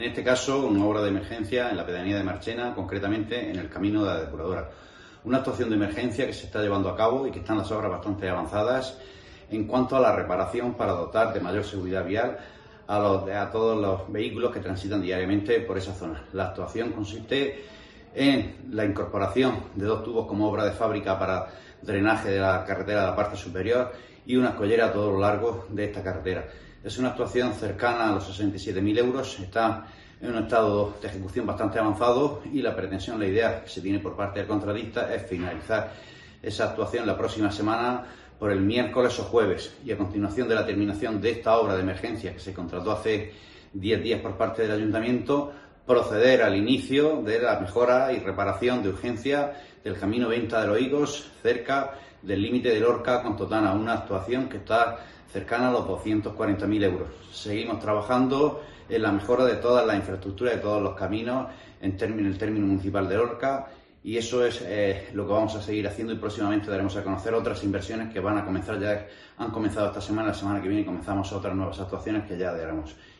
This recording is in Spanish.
En este caso, una obra de emergencia en la pedanía de Marchena, concretamente en el camino de la depuradora. Una actuación de emergencia que se está llevando a cabo y que están las obras bastante avanzadas en cuanto a la reparación para dotar de mayor seguridad vial a todos los vehículos que transitan diariamente por esa zona. La actuación consiste en la incorporación de 2 tubos como obra de fábrica para drenaje de la carretera de la parte superior y una escollera a todo lo largo de esta carretera. Es una actuación cercana a los 67.000 euros, está en un estado de ejecución bastante avanzado y la pretensión, la idea que se tiene por parte del contratista es finalizar esa actuación la próxima semana por el miércoles o jueves, y a continuación de la terminación de esta obra de emergencia que se contrató hace 10 días por parte del ayuntamiento, proceder al inicio de la mejora y reparación de urgencia del camino Venta de los Higos, cerca del límite de Lorca con Totana, una actuación que está cercana a los 240.000 euros. Seguimos trabajando en la mejora de todas las infraestructuras, de todos los caminos en el término municipal de Lorca, y eso es lo que vamos a seguir haciendo, y próximamente daremos a conocer otras inversiones que van a comenzar, ya han comenzado esta semana, la semana que viene comenzamos otras nuevas actuaciones que ya daremos.